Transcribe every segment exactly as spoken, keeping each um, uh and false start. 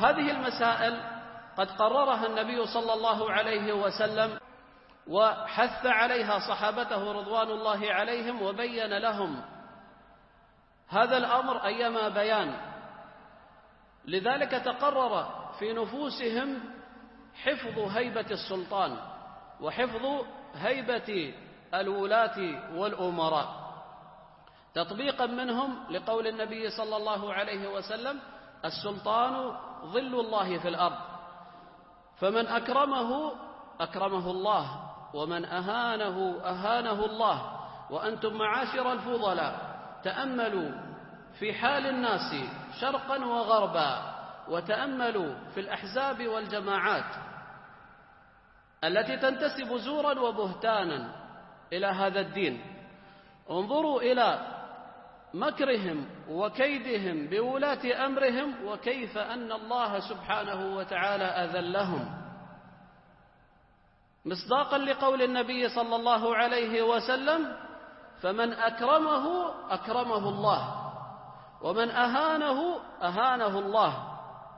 هذه المسائل قد قررها النبي صلى الله عليه وسلم وحث عليها صحابته رضوان الله عليهم، وبين لهم هذا الأمر أيما بيان. لذلك تقرر في نفوسهم حفظ هيبة السلطان وحفظ هيبة الولاة والأمراء، تطبيقا منهم لقول النبي صلى الله عليه وسلم: السلطان ظل الله في الأرض، فمن أكرمه أكرمه الله، ومن أهانه أهانه الله. وأنتم معاشر الفضلاء تأملوا في حال الناس شرقا وغربا، وتأملوا في الأحزاب والجماعات التي تنتسب زورا وبهتانا إلى هذا الدين. انظروا إلى مكرهم وكيدهم بولاة أمرهم، وكيف أن الله سبحانه وتعالى أذلهم، مصداقا لقول النبي صلى الله عليه وسلم: فمن أكرمه أكرمه الله، ومن أهانه أهانه الله.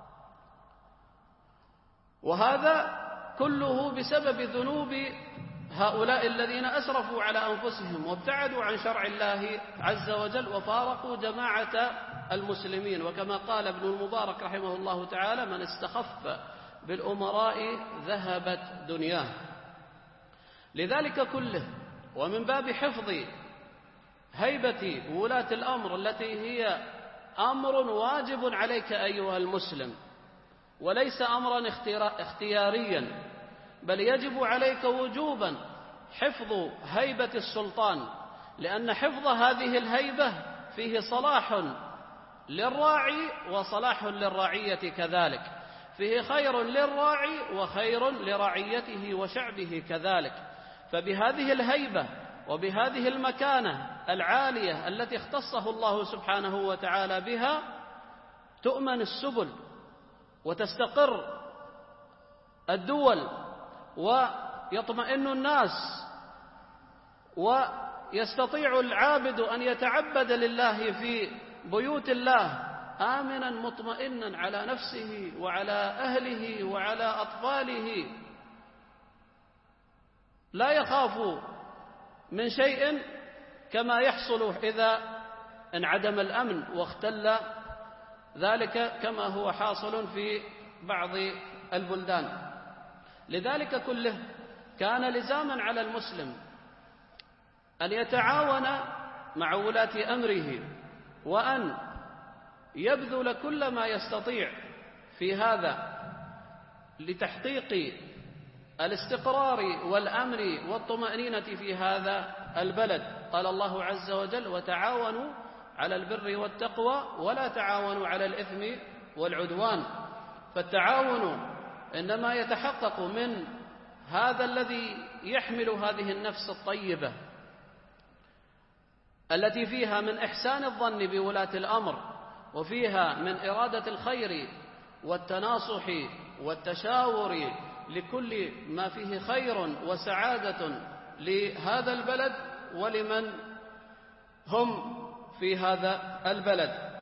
وهذا كله بسبب ذنوب هؤلاء الذين أسرفوا على أنفسهم وابتعدوا عن شرع الله عز وجل وفارقوا جماعة المسلمين. وكما قال ابن المبارك رحمه الله تعالى: من استخف بالأمراء ذهبت دنياه. لذلك كله، ومن باب حفظ هيبة ولاة الأمر التي هي أمر واجب عليك أيها المسلم، وليس أمرا اختياريا، بل يجب عليك وجوبا حفظ هيبة السلطان، لأن حفظ هذه الهيبة فيه صلاح للراعي وصلاح للرعية كذلك، فيه خير للراعي وخير لرعيته وشعبه كذلك. فبهذه الهيبة وبهذه المكانة العالية التي اختصه الله سبحانه وتعالى بها تؤمن السبل وتستقر الدول ويطمئن الناس، ويستطيع العابد أن يتعبد لله في بيوت الله آمنا مطمئنا على نفسه وعلى أهله وعلى أطفاله، لا يخاف من شيء كما يحصل إذا انعدم الأمن واختل ذلك، كما هو حاصل في بعض البلدان. لذلك كله كان لزاما على المسلم أن يتعاون مع ولاة أمره، وأن يبذل كل ما يستطيع في هذا لتحقيق الاستقرار والأمن والطمأنينة في هذا البلد. قال الله عز وجل: وتعاونوا على البر والتقوى ولا تعاونوا على الإثم والعدوان. فالتعاون إنما يتحقق من هذا الذي يحمل هذه النفس الطيبة التي فيها من إحسان الظن بولاة الأمر، وفيها من إرادة الخير والتناصح والتشاور لكل ما فيه خير وسعادة لهذا البلد ولمن هم في هذا البلد.